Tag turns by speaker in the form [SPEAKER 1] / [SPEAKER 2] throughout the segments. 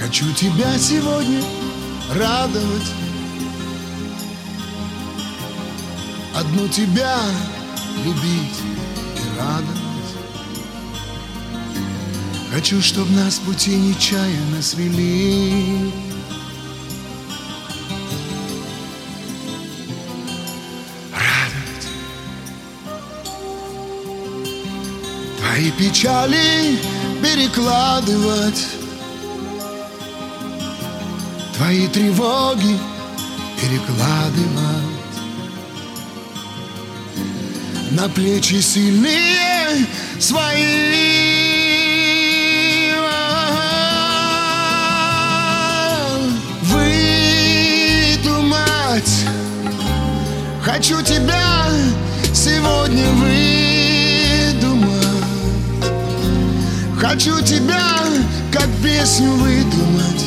[SPEAKER 1] Хочу тебя сегодня радовать, одну тебя любить и радовать. Хочу, чтоб нас пути нечаянно свели. Радовать. Твои печали перекладывать, твои тревоги перекладывать на плечи сильные свои. Выдумать хочу тебя сегодня выдумать. Хочу тебя как песню выдумать.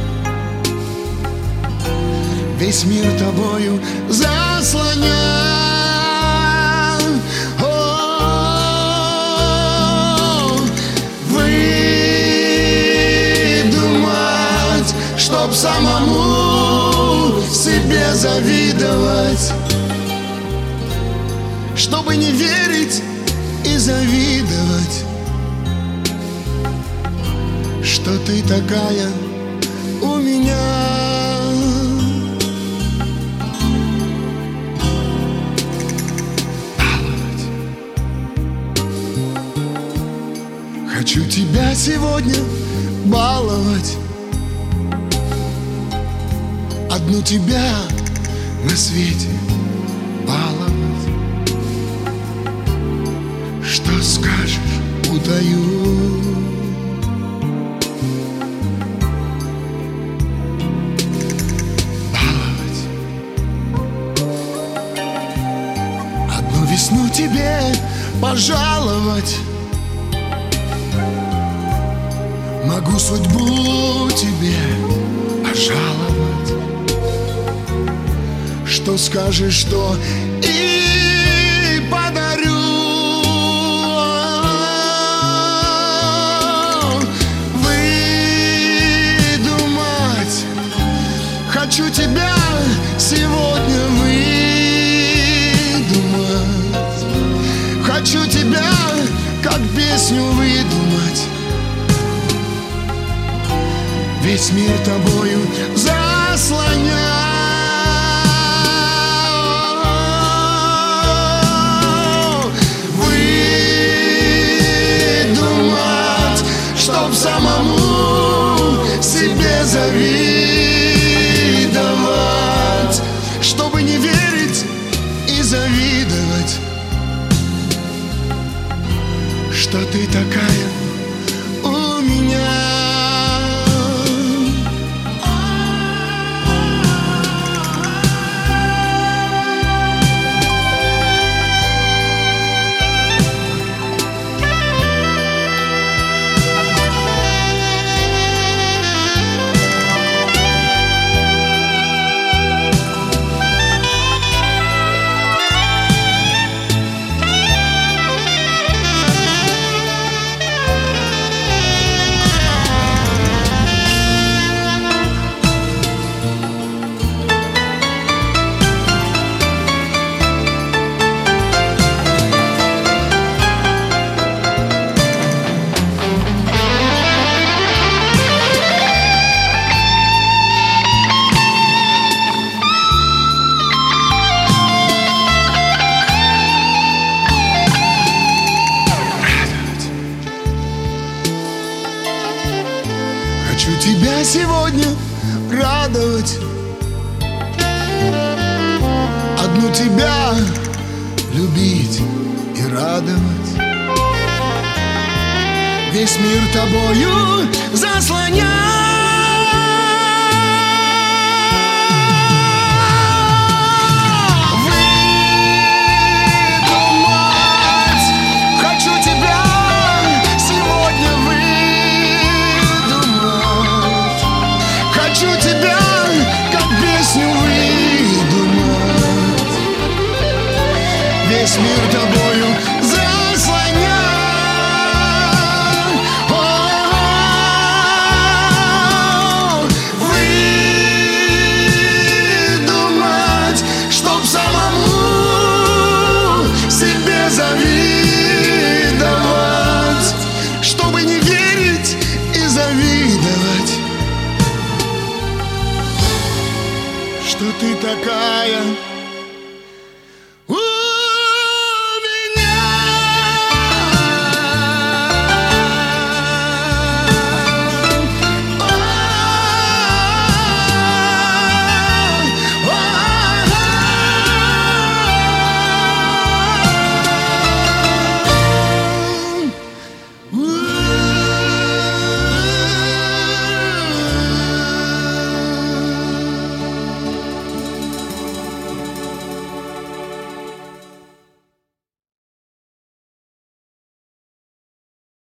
[SPEAKER 1] Весь мир тобою заслонял. Выдумать, чтоб самому себе завидовать, чтобы не верить и завидовать, что ты такая у меня. Хочу тебя сегодня баловать, одну тебя на свете баловать. Что скажешь, утаю. Баловать, одну весну тебе пожаловать. Могу судьбу тебе пожаловать. Что скажешь, что и подарю. Выдумать хочу тебя сегодня выдумать. Хочу тебя как песню выдумать. Весь мир тобою заслонял. Выдумать, чтоб самому себе завидовать, чтобы не верить и завидовать, что ты такая у меня. Хочу тебя сегодня радовать, одну тебя любить и радовать. Весь мир тобою заслонял. Хочу тебя как песню выдумать. Весь мир тобою заслонял. такая